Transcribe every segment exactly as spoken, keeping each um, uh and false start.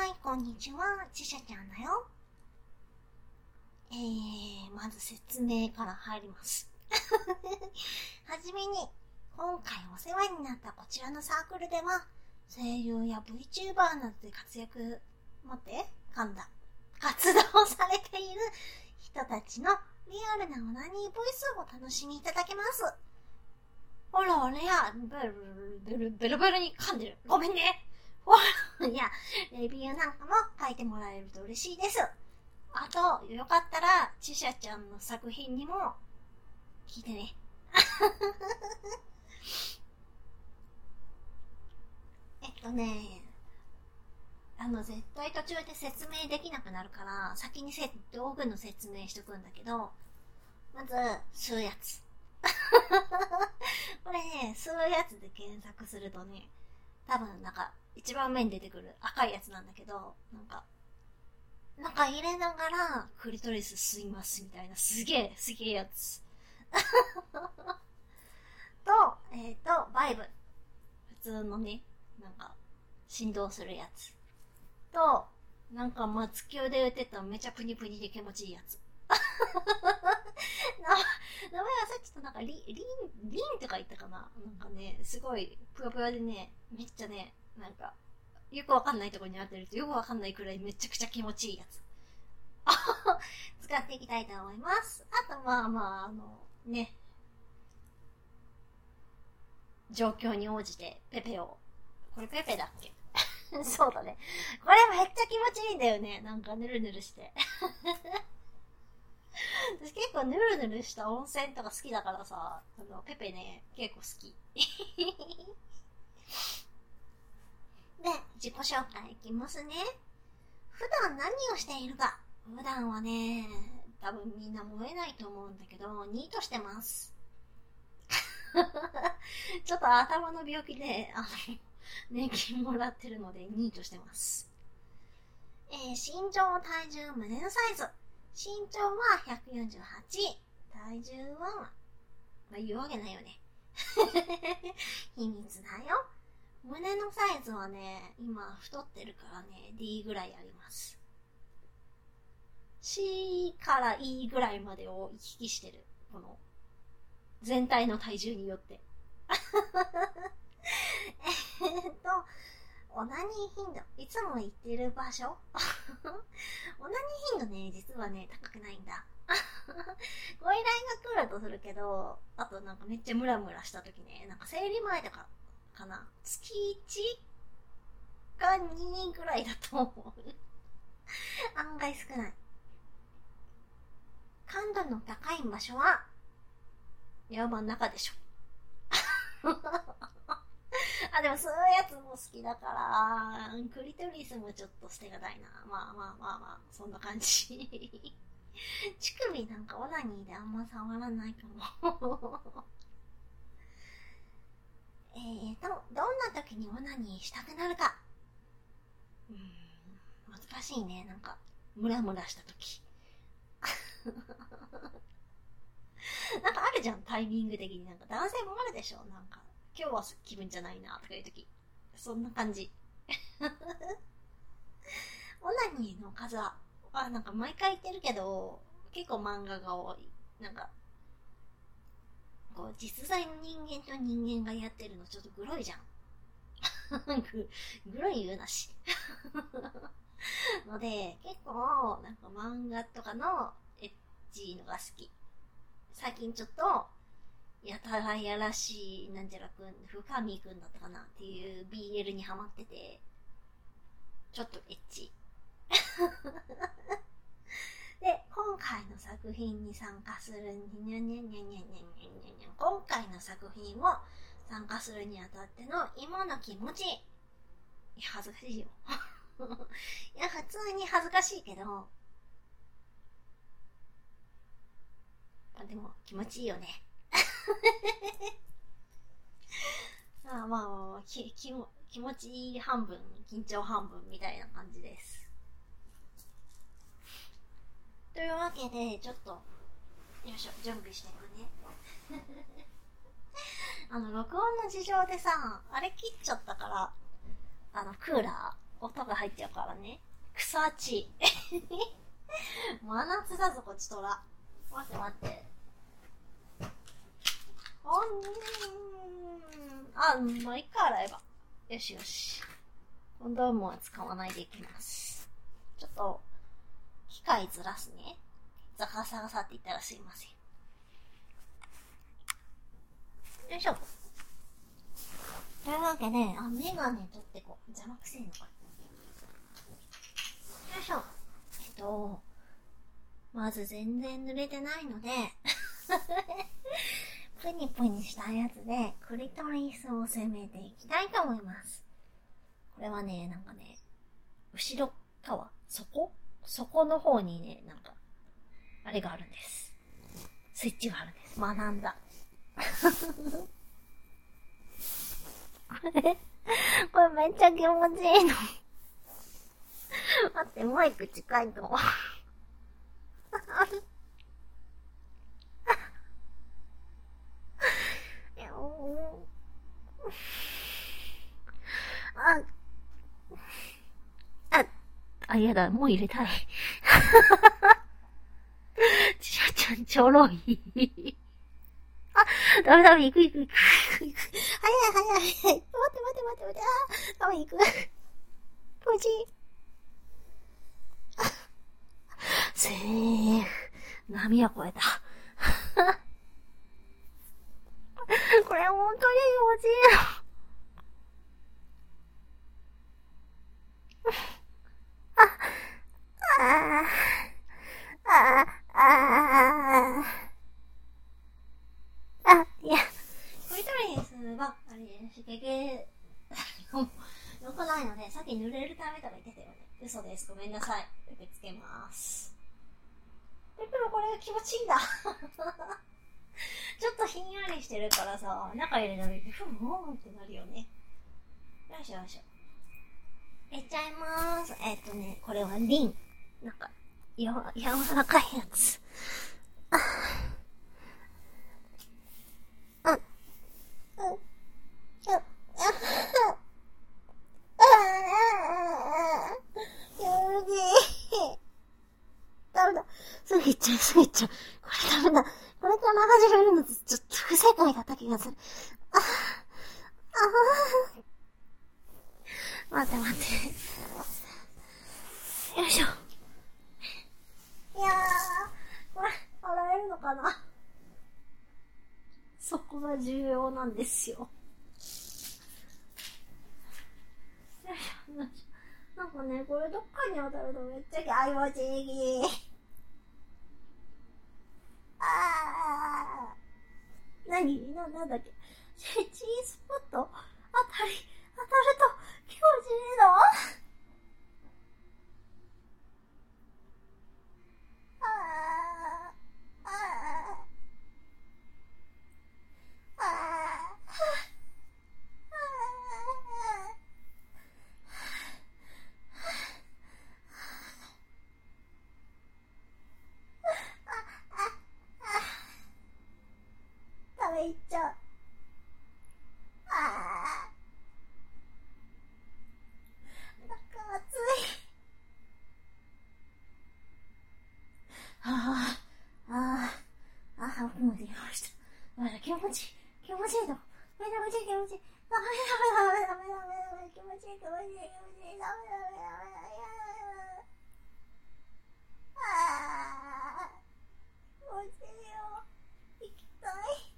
はい、こんにちは、ちしゃちゃんだよ。えー、まず説明から入ります。はじめに、今回お世話になったこちらのサークルでは、声優や VTuber などで活躍、待って、噛んだ。活動されている人たちのリアルなオナニーボイスをお楽しみいただけます。ほら、俺や、ベルベルベルベルに噛んでる。ごめんね。ほら、いや、レビューなんかも書いてもらえると嬉しいです。あと、よかったら、ちしゃちゃんの作品にも、聞いてね。えっとね、あの、絶対途中で説明できなくなるから、先にせ道具の説明しとくんだけど、まず、吸うやつ。これね、吸うやつで検索するとね、多分なんか、一番目に出てくる赤いやつなんだけど、なんか、なんか入れながら、クリトリス吸いますみたいな、すげえ、すげえやつ。と、えっ、ー、と、バイブ。普通のね、なんか、振動するやつ。と、なんかマツキョウで売ってためちゃプニプニで気持ちいいやつ。名前忘れちゃった。なんかリ、リン、リンとか言ったかな。なんかね、すごい、ぷよぷよでね、めっちゃね、なんか、よくわかんないところに当てるとよくわかんないくらいめちゃくちゃ気持ちいいやつ。使っていきたいと思います。あと、まあまあ、あの、ね、状況に応じてペペを、これペペだっけそうだね。これめっちゃ気持ちいいんだよね。なんかヌルヌルして。私結構ヌルヌルした温泉とか好きだからさ、あの、ペペね、結構好き。で、自己紹介いきますね。普段何をしているか。普段はね、多分みんな燃えないと思うんだけど、ニートしてます。ちょっと頭の病気で、あの、年金もらってるので、ニートしてます。えー、身長、体重、胸のサイズ。身長はひゃくよんじゅうはち。体重は、まあ、言うわけないよね。秘密だよ。胸のサイズはね、今太ってるからね、D ぐらいあります。C から E ぐらいまでを行き来してる。この、全体の体重によって。えっと、オナニー頻度。いつも行ってる場所オナニー頻度ね、実はね、高くないんだ。ご依頼が来るとするけど、あとなんかめっちゃムラムラした時ね、なんか生理前とか、かな。月いちかにぐらいだと思う。案外少ない。感度の高い場所は、山の中でしょ。あ、でもそういうやつも好きだから、クリトリスもちょっと捨てがたいな。まあまあまあまあ、そんな感じ。乳首なんかオナニーであんま触らないかも。えーと、どんな時にオナニーしたくなるか。うーん、難しいね。なんか、ムラムラした時。なんかあるじゃん、タイミング的に。なんか男性もあるでしょ。なんか、今日は気分じゃないな、とかいう時。そんな感じ。オナニーの数は、あ、なんか毎回言ってるけど、結構漫画が多い。なんか、こう、実在の人間と人間がやってるのちょっとグロいじゃん。グ, グロい言うなし。ので、結構、なんか漫画とかのエッチのが好き。最近ちょっと、やたらやらしい、なんちゃらくん、フカミくんだったかなっていう ビーエル にハマってて、ちょっとエッチ。で、今回の作品に参加するににゃにゃにゃにゃにゃにゃにゃにゃ今回の作品を参加するにあたっての今の気持ち。いや、恥ずかしいよ。いや、普通に恥ずかしいけど、でも気持ちいいよね。ああまあまあ、ききも気持ちいい半分、緊張半分みたいな感じです。というわけで、ちょっと、よいしょ、準備していくね。あの、録音の事情でさ、あれ切っちゃったから、あの、クーラ音が入っちゃうからね。くそ暑い。真夏だぞ、こっちとら。待って待って。あんーん。あ、もういっか、洗えば。よしよし。コンドームは使わないでいきます。ちょっと、機械ずらすね。ザカサガサって言ったらすいません。よいしょ。というわけで、あ、メガネ取ってこう。邪魔くせえのか。よいしょ。えっと、まず全然濡れてないので、プニプニしたやつで、クリトリスを攻めていきたいと思います。これはね、なんかね、後ろ側、底底の方にね、なんか、あれがあるんです。スイッチがあるんです。学んだ。これ、これめっちゃ気持ちいいの。待って、マイク近いと。あ、あ、あ、やだ、もう入れたい。ちゃちゃんちょろい。あ、ダメダメ、行く行く行く。早い早い早い。待って待って待って待って。あ、ダメ行く。気持ちいい。セーフ。波は越えた。これ本当に気持ちいいの。あ、ああ、ああ、あ、いや、クリトリスは、あれ、刺激、よくないので、さっき濡れるためとか言ってたよね。嘘です。ごめんなさい。受け付けます。でもこれが気持ちいいんだ。ちょっとひんやりしてるからさ、中入れた時、ふん、ふんってなるよね。よいしょよいしょ。いっちゃいまーす。えっとね、これはリン。なんか、やわ、柔らかいやつ。あ、あ、うん、うん、あ、あ、やるぎー。ダメだ。すぐ行っちゃう、すぐ行っちゃう。これダメだ。これから始めるのってちょっと不正解だった気がする。あ、あー。待って待って。よいしょ。いやー、これ、洗えるのかな？そこが重要なんですよ。よいしょ、よいしょ。なんかね、これどっかに当たるとめっちゃ気持ちいい。あー。なにな、なんだっけ。G スポットあたり、当たると気持ちいいの？あー。あー。あー。ダメいっちゃう。あー。なんか熱い。あー。あー。あー、奥まで来ました。気持ちいい。気持ちいいの。めちゃめちゃ気持ちいい。ダメダメダメダメダメダメ。気持ちいい気持ちいい気持ちいい。ダメダメダメダメ。あー。気持ちいいよ。行きたい。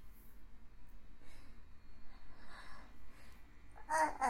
あー。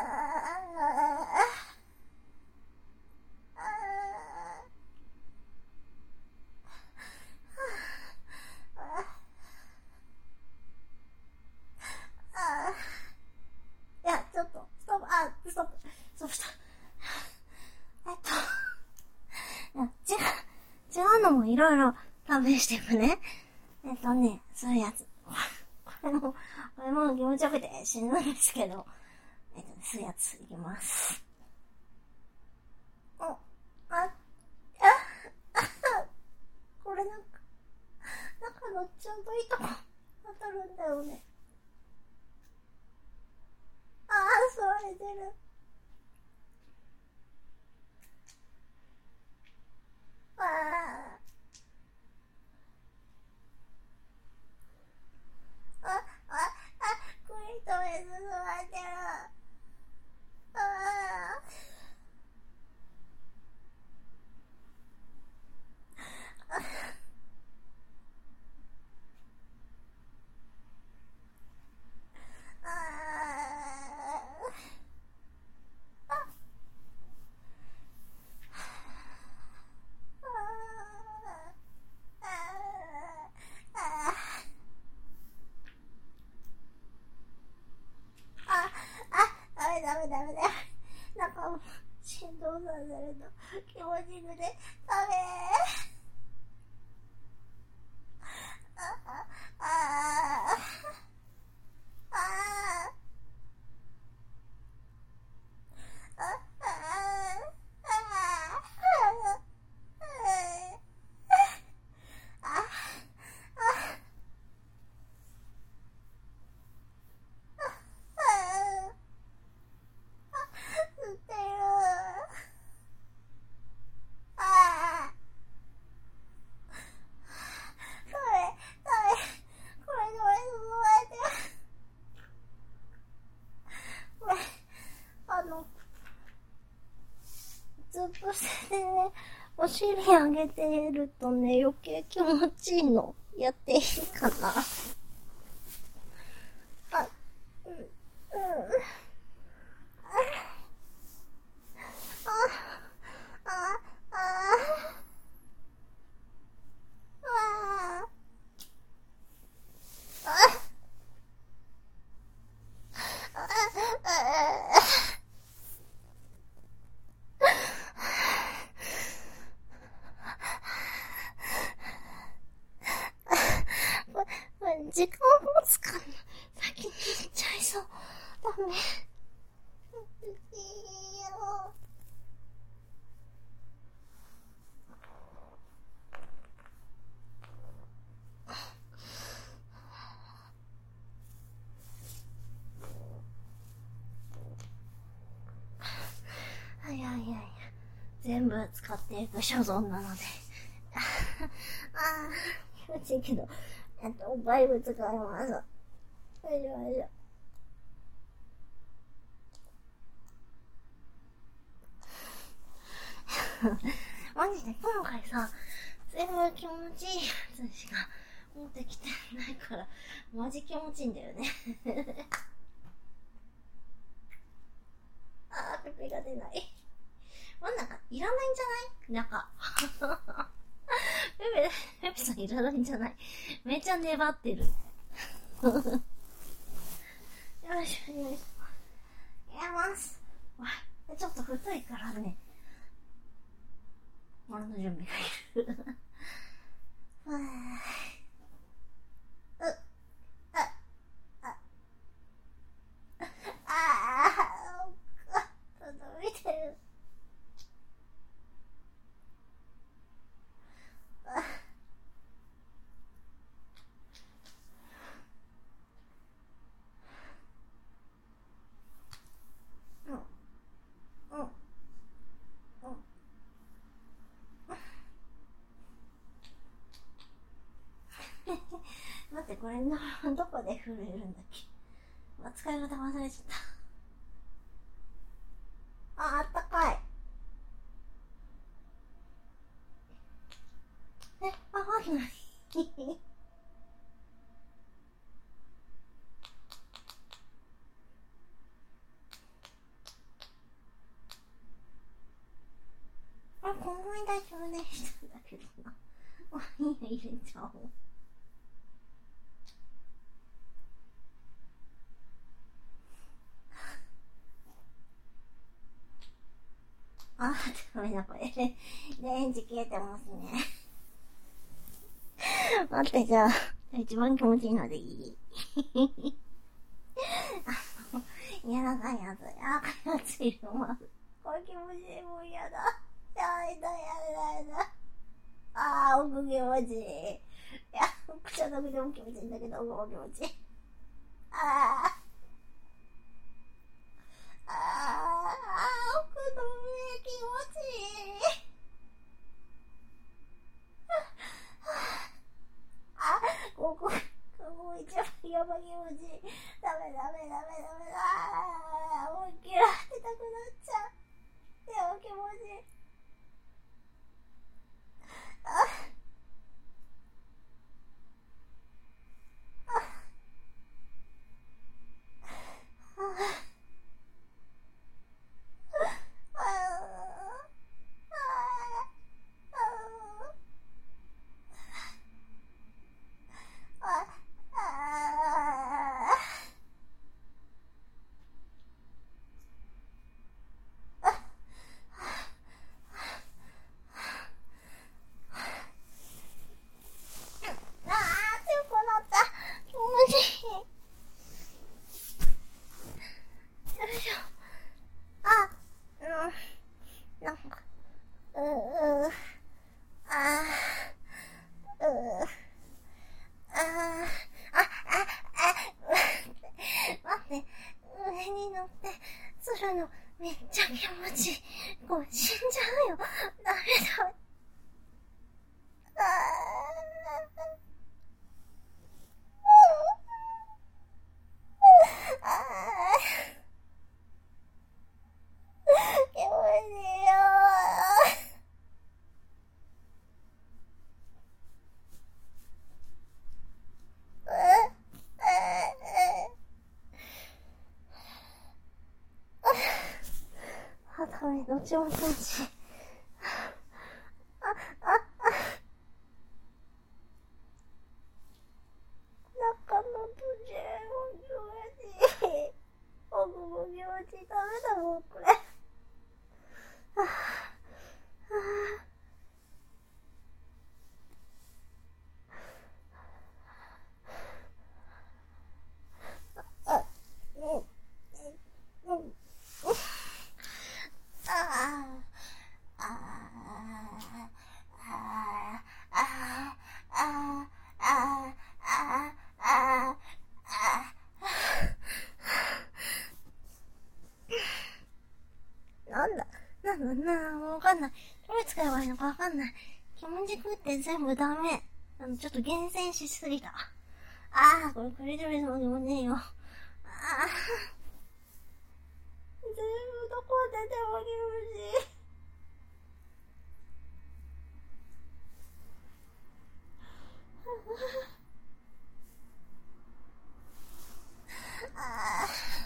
いや、ちょっと、ストップ、あ、ストップ、ストップした。えっと、いや、違う、違うのもいろいろ試していくね。えっとね、そういうやつ。これも、これも気持ちよくて死ぬんですけど、えっとね、そういうやついきます。お、あ、あ、あ、これなんか、中のちょうどいいとこ当たるんだよね。あー、吸われてる。 させると気持ちいいので、ダメー。ああ、ああ、ああ。ずっとしてね、お尻上げてるとね、余計気持ちいいの。やっていいかな。あ、うん、うん。あ、あ、あ、あ、あ、時間持つかな。先に行っちゃいそう。ダメ。いいよ。はいはいはい。全部使っていく所存なので。ああ、気持ちいいけど、えっと、バイブ使います。よいしょよいしょ。マジで今回さ、全部気持ちいいやつしか持ってきてないから、マジ気持ちいいんだよね。あー、ペペが出ない。まあ、なんか、いらないんじゃない？なんか。ペペ、ペペさんいらないんじゃない？めっちゃ粘ってる。よいしょよいしょ。やります。ちょっと太いからね。俺の準備がいる。ふぅ。う、あ、あ、ああ、届いてる。うん、うん、うん。待って、これの、どこで震えるんだっけ？あ、使い方忘れちゃった。あ、あったかい。え、わかんない。あ、こんなに大丈夫でしたんだけどな。あ、いいや、入れちゃおう。あ、ダメだ、これ。レンジ消えてますね。待って、じゃあ、一番気持ちいいのでいい？柔らかいやつ、柔らかいやついるまず。これ気持ちいい、もう嫌だ。やだ、やだ、やだ。あー、奥気持ちいい。いや、くしゃなくても気持ちいいんだけど、奥も気持ちいい。あー。あー、奥の上気持ちいい。あ、ここ、ここ一番やばい気持ちいい。ダメダメダメダメだ。あー、思いっきり当てたくなっちゃう。やば気持ちいい。あ、 なんか、ううう、あー、うう、あー、あ、あ、あ、待って、上に乗ってするのめっちゃ気持ちいい。これ死んじゃうよ。ダメダメ。あー、あー、気持ちいいよー。あ、ダメ、どっちも気持ちいい。あ、あ、あ、中の途中も気持ちいい。奥も気持ちいい。ダメだもん、これ。あ、あ、あ、うん、うん、うん。ああ、ああ、ああ、ああ、ああ、ああ、なんだ、なんだ、な、わかんない。どれ使えばいいのかわかんない。気持ちくって全部ダメ。あの、ちょっと厳選しすぎた。ああ、これクリトリスもでもねえよ。ああ、全部どこででも気持ちいい。あ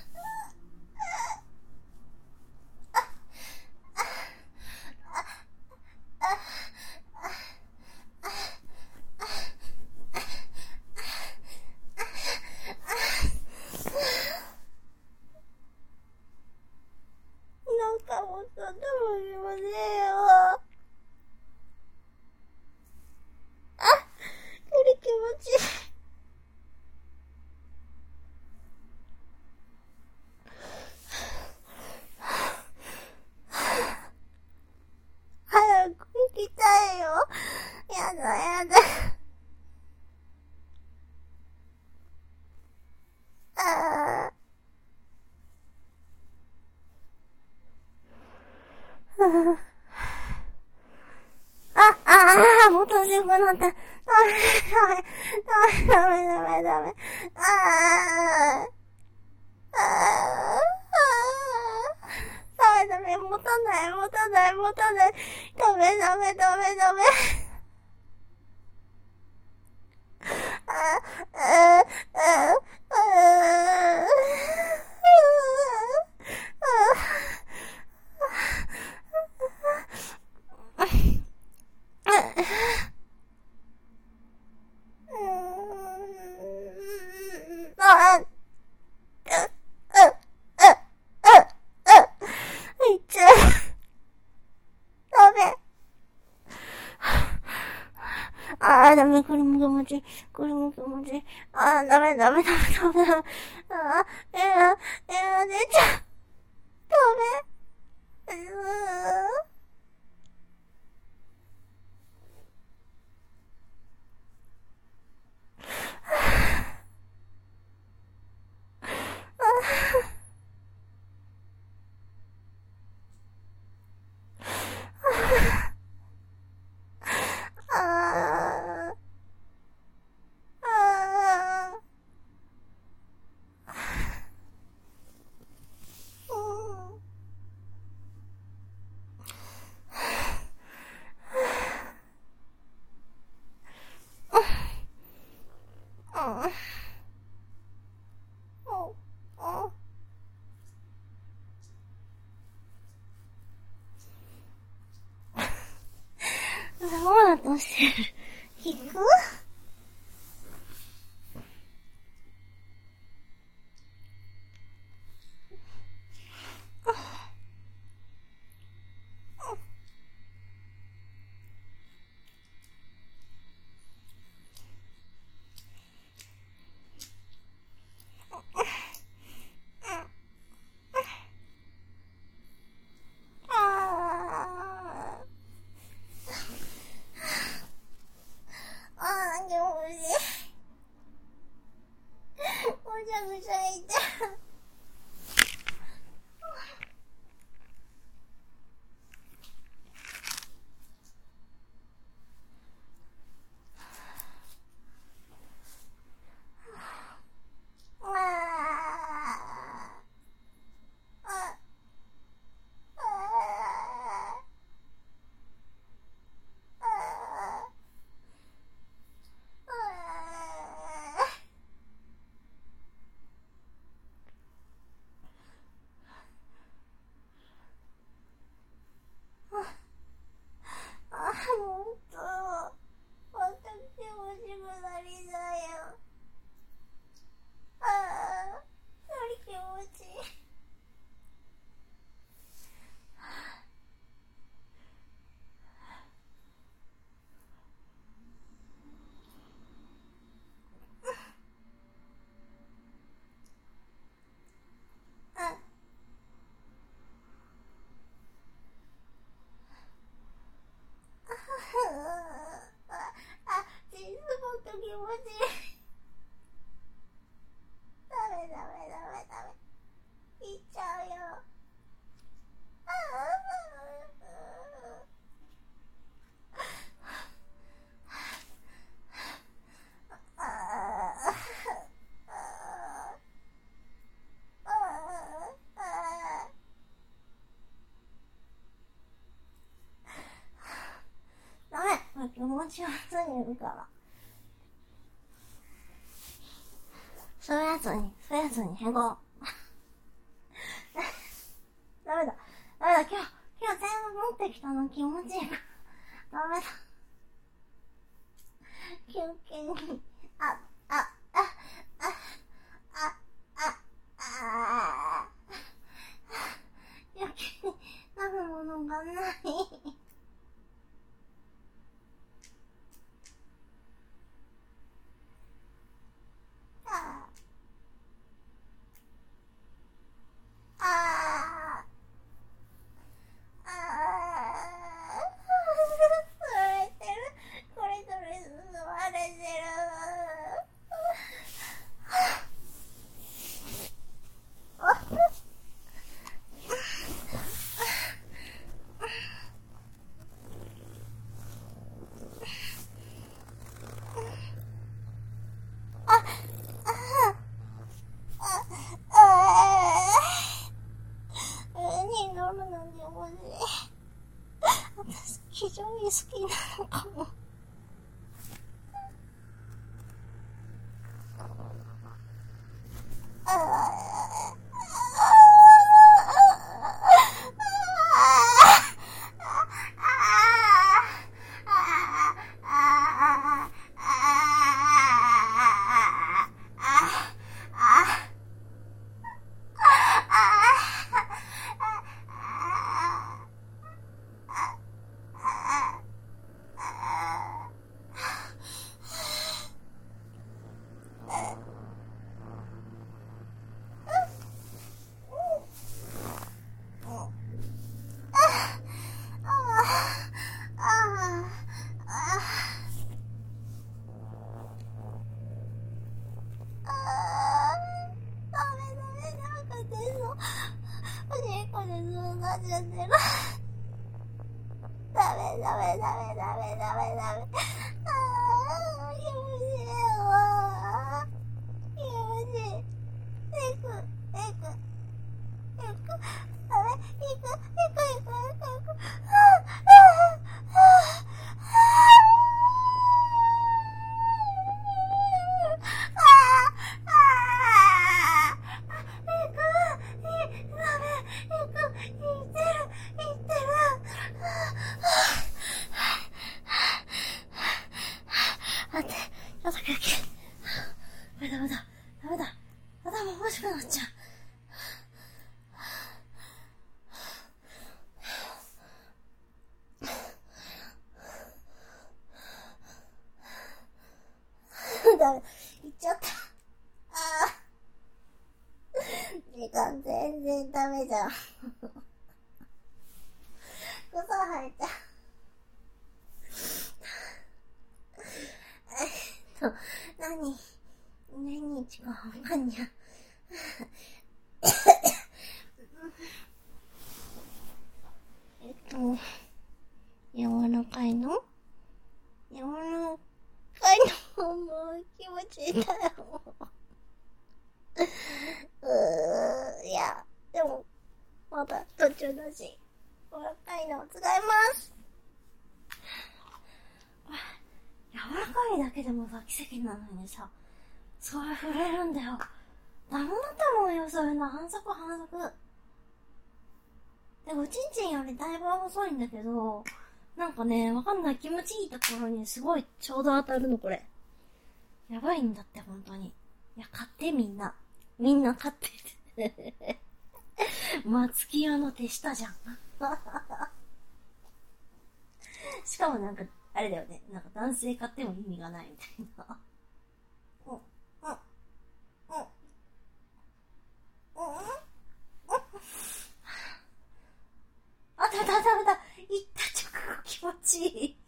なんかもっとでも気持ちいいよ。あ、これ気持ちいい。早く行きたいよ。やだやだ。ああ。あ、ああ、もっと強くなった。ダメ、ダメ、ダメ、ダメ、ダメ。ああ、ああ、ダメ、ダメ、持たない、持たない、持たない。ダメ、ダメ、ダメ、ダメ。ああ、ああ、ああ、ああ、めっちゃ、ダメ。ああ、ダメ、これも気持ちいい。これも気持ちいい。ああ、ダメ、ダメ、ダメ、ダメ、ダメ。ああ、えら、えら、出ちゃう。ダメ。うーああ、ああ、うん。うん。そうだとしてる。引くあが気持ちよすぎるから。そういうやつに、そういうやつにへこ。ダメだ。ダメだ、今日、今日全部持ってきたの気持ちいいから。ダメだ。休憩に、あ、あ、あ、あ、あ、あ、あ、休憩になるものがない。ああ、ああ、吸われてる。これこれ吸われてる。私、非常に好きなのかも。ダメダメダメダメダメダメ。ああ、気持ちいいわ。気持ちいい。いく、いく、いく、ダメ、いく、いく、いく、いく、いく。ああ、ああ、待って、ちょっと休憩。ダメだ、ダメだ、ダメだ。頭おかしくなっちゃう。ダメ、いっちゃった。ああ。時間全然ダメじゃん。嘘吐いた。えっと、何、何日かわかんにゃ。えっと、柔らかいの柔らかいのもう気持ちいいだよ。うー、いや、でも、まだ途中だし、柔らかいのを使います。柔らかいだけでもさ、奇跡なのにさ、それ触れるんだよ。ダメだと思うよ、そういうの。反則反則。で、おちんちんよりだいぶ細いんだけど、なんかね、わかんない。気持ちいいところにすごいちょうど当たるの、これ。やばいんだって、本当に。いや、買ってみんな。みんな買って。松木屋の手下じゃん。しかもなんか、あれだよね。なんか男性買っても意味がないみたいな。うん、うん、うん、うん、うん。あ、だだだだ。行った直後気持ちいい。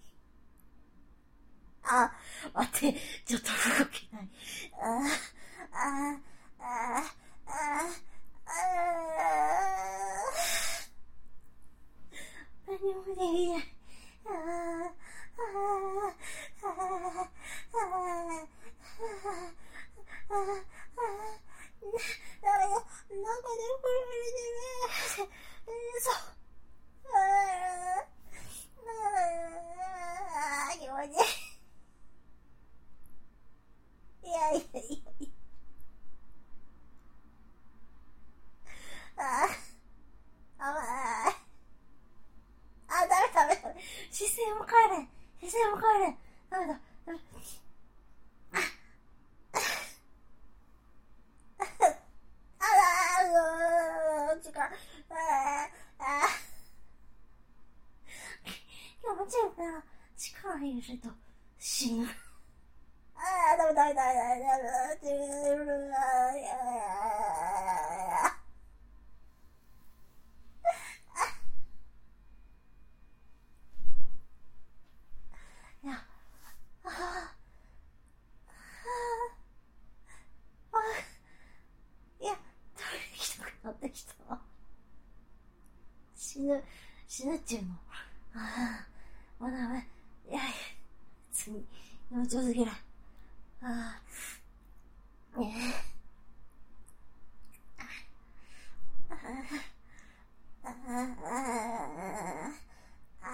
あ、待って、ちょっと動けない。あ、あ、あ、あ、あ、何もできない。あ、あ、あ、あ、あ、ダメだ。中でフルフルでね。そう。ああ、気持姿勢も変えれん。姿勢も変えれん。ダメだ。ダメだ。あらー、違う。ああ。気持ちいいな。力入れると死ぬ。ああ、ダメダメダメダメダメダメダメ。いや、ああ、ああ、いや、トイレ行きたくなってきた。死ぬ、死ぬっちゅうの。ああ、もうダメ。いやいや、次、気持ちよすぎる。ああ、ねえ。ああ、ああ、ああ、あ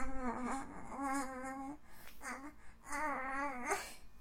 あ、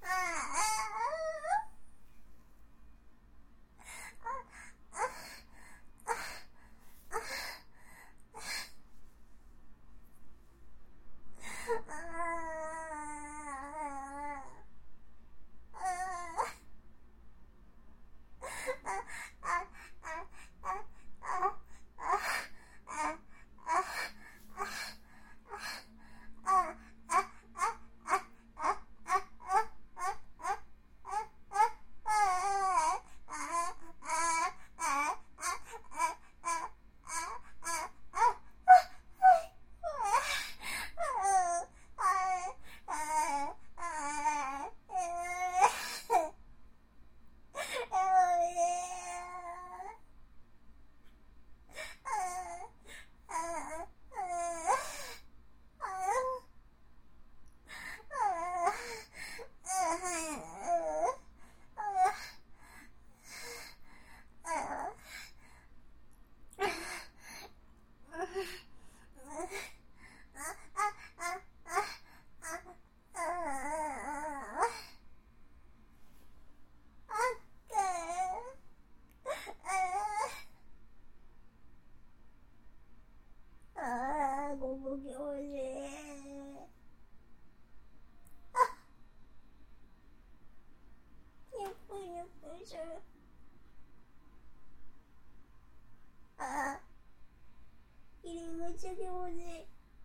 ああ、入り口気持ちいい。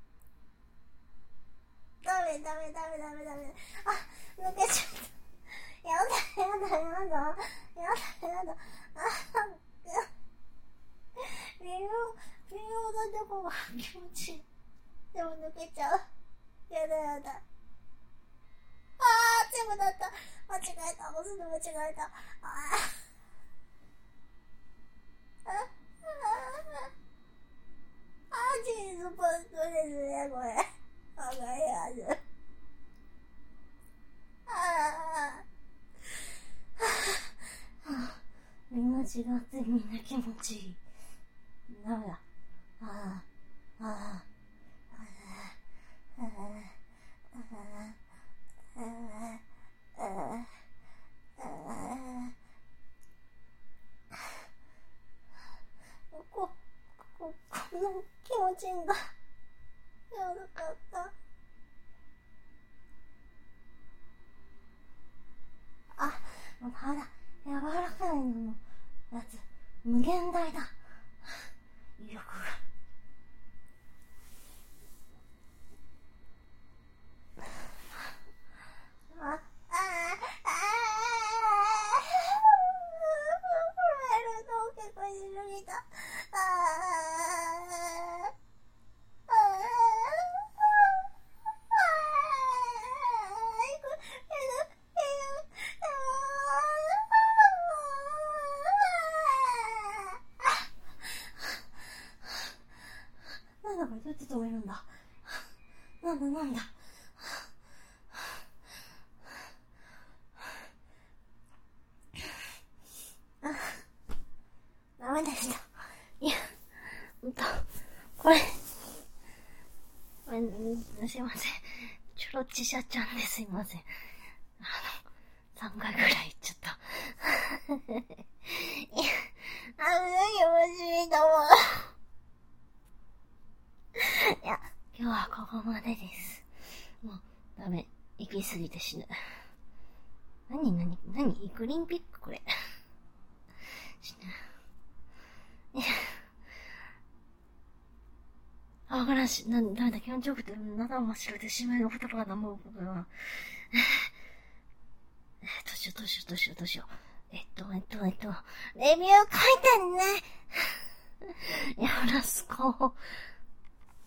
ダメダメダメダメダメ。あ、抜けちゃった。やだやだやだ。やだやだ。あ、微妙、微妙なとこが気持ちいい。でも抜けちゃう。やだやだ。あー、全部だった。間違えた。押すの間違えた。あー。あああチーズポストですね、これ。わかります。ああ。みんな違ってみんな気持ちいい。ダメだ。ああ。ああ。ああ。ああ。ああ。ああ。こ、こ、この気持ちいいんだ。やばかった。あ、もうダメだ。柔らかいののやつ、無限大だ。威力が。あ、ああ、ああ、結構しすぎた。ああ、ああ、なんだこれ、どうやって止めるんだ。なんだなんだ。ダメでした。いや、ほんと、これ、これ、すいません。ちょろっちしゃちゃんですいません。あの、さんかいぐらい言っちゃった。いや、あの気持ちいいと思う。いや、今日はここまでです。 もう、ダメ。行き過ぎて死ぬ。なになになにイクリンピックこれ。死ぬ。あ、わからんし、な、ダメだ、気持ちよくて、喉を真っ白でしまいの言葉が何も僕は。え、どうしよう、どうしよう、どうしよう、どうしよう。えっと、えっと、えっと、レビュー書いてんね。やらすこう。